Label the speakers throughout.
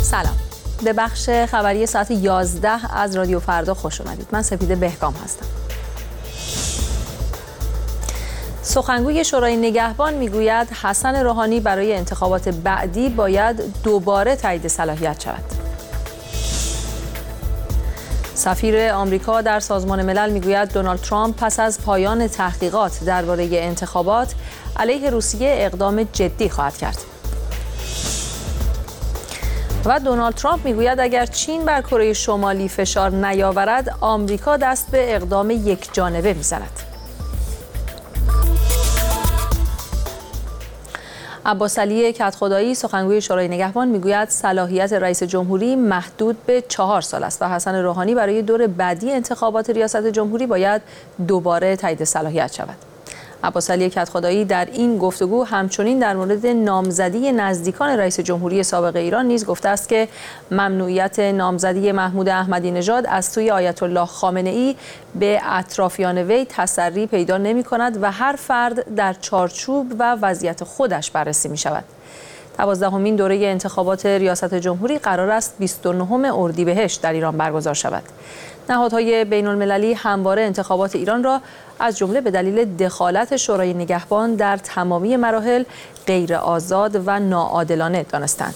Speaker 1: سلام، به بخش خبری ساعت 11 از رادیو فردا خوش اومدید. من سپیده بهگام هستم. سخنگوی شورای نگهبان میگوید حسن روحانی برای انتخابات بعدی باید دوباره تایید صلاحیت شود. سفیر آمریکا در سازمان ملل میگوید دونالد ترامپ پس از پایان تحقیقات درباره انتخابات علیه روسیه اقدام جدی خواهد کرد. و دونالد ترامپ میگوید اگر چین بر کره شمالی فشار نیاورد، آمریکا دست به اقدام یکجانبه میزند. عباس علی کدخدایی سخنگوی شورای نگهبان میگوید صلاحیت رئیس جمهوری محدود به 4 سال است و حسن روحانی برای دور بعدی انتخابات ریاست جمهوری باید دوباره تایید صلاحیت شود. عباس علی کدخدایی در این گفتگو همچنین در مورد نامزدی نزدیکان رئیس جمهوری سابق ایران نیز گفته است که ممنوعیت نامزدی محمود احمدی نژاد از سوی آیت الله خامنه ای به اطرافیان وی تسری پیدا نمی‌کند و هر فرد در چارچوب و وضعیت خودش بررسی می‌شود. 12مین دوره انتخابات ریاست جمهوری قرار است 29 اردیبهشت در ایران برگزار شود. نهادهای بین‌المللی همواره انتخابات ایران را از جمله به دلیل دخالت شورای نگهبان در تمامی مراحل غیر آزاد و ناعادلانه دانستند.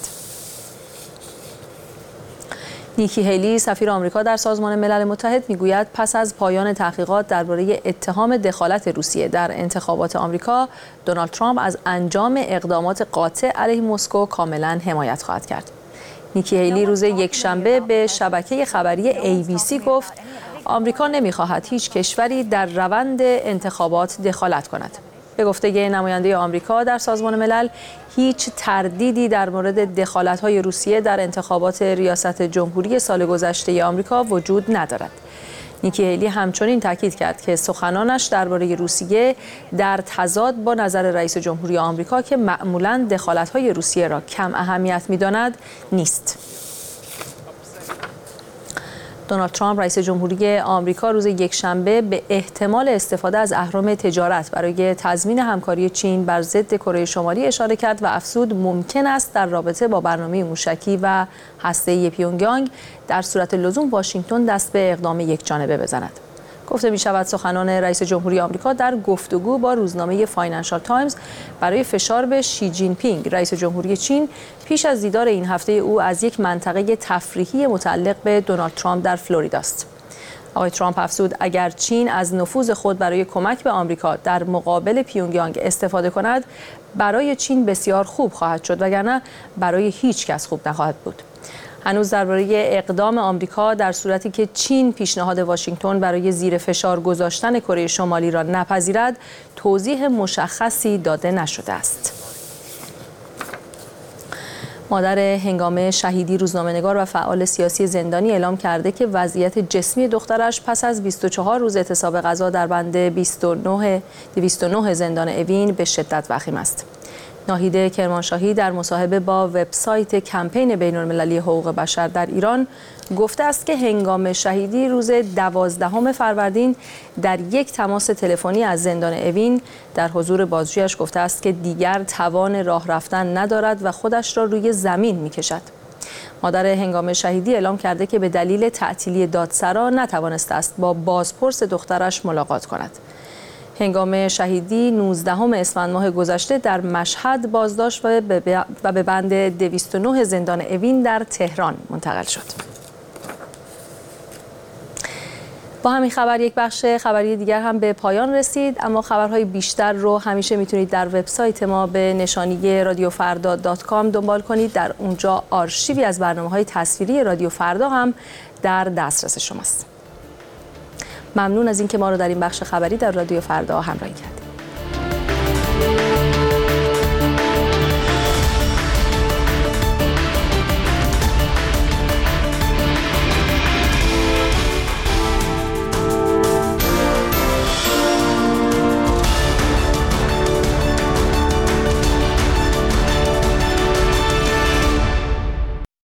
Speaker 1: نیکی هیلی سفیر آمریکا در سازمان ملل متحد میگوید پس از پایان تحقیقات درباره اتهام دخالت روسیه در انتخابات آمریکا، دونالد ترامپ از انجام اقدامات قاطع علیه مسکو کاملا حمایت خواهد کرد. نیکی هیلی روز یکشنبه به شبکه خبری ABC گفت آمریکا نمی‌خواهد هیچ کشوری در روند انتخابات دخالت کند. به گفته نماینده آمریکا در سازمان ملل، هیچ تردیدی در مورد دخالت‌های روسیه در انتخابات ریاست جمهوری سال گذشته آمریکا وجود ندارد. نیکی هیلی همچنین تاکید کرد که سخنانش درباره روسیه در تضاد با نظر رئیس جمهوری آمریکا که معمولاً دخالت‌های روسیه را کم اهمیت می‌داند نیست. دونالد ترامپ رئیس جمهوری آمریکا روز یکشنبه به احتمال استفاده از اهرم تجارت برای تضمین همکاری چین بر ضد کره شمالی اشاره کرد و افزود ممکن است در رابطه با برنامه موشکی و هسته‌ای پیونگیانگ در صورت لزوم واشنگتن دست به اقدام یکجانبه بزند. گفته می شود سخنان رئیس جمهوری آمریکا در گفتگو با روزنامه فاینانشال تایمز برای فشار به شی جین پینگ رئیس جمهوری چین پیش از دیدار این هفته او از یک منطقه تفریحی متعلق به دونالد ترامپ در فلوریدا است. آقای ترامپ افزود اگر چین از نفوذ خود برای کمک به آمریکا در مقابل پیونگیانگ استفاده کند، برای چین بسیار خوب خواهد شد وگرنه برای هیچ کس خوب نخواهد بود. هنوز درباره اقدام آمریکا در صورتی که چین پیشنهاد واشنگتن برای زیر فشار گذاشتن کره شمالی را نپذیرد توضیح مشخصی داده نشده است. مادر هنگام شهیدی روزنامه‌نگار و فعال سیاسی زندانی اعلام کرده که وضعیت جسمی دخترش پس از 24 روز اعتصاب غذا در بند 209 زندان اوین به شدت وخیم است. ناهید کرمانشاهی در مصاحبه با وبسایت کمپین بین‌المللی حقوق بشر در ایران گفته است که هنگام شهیدی روز 12 فروردین در یک تماس تلفنی از زندان اوین در حضور بازجویش گفته است که دیگر توان راه رفتن ندارد و خودش را روی زمین می‌کشد. مادر هنگام شهیدی اعلام کرده که به دلیل تعطیلی دادسرا نتوانسته است با بازپرس دخترش ملاقات کند. هنگام شهیدی 19 اسفند ماه گذشته در مشهد بازداشت و به بند 209 زندان اوین در تهران منتقل شد. با همین خبر یک بخش خبری دیگر هم به پایان رسید، اما خبرهای بیشتر رو همیشه میتونید در وبسایت ما به نشانی radiofarda.com دنبال کنید. در اونجا آرشیوی از برنامه‌های تصویری رادیو فردا هم در دسترس شماست. ممنون از اینکه ما رو در این بخش خبری در رادیو فردا همراهی کردید.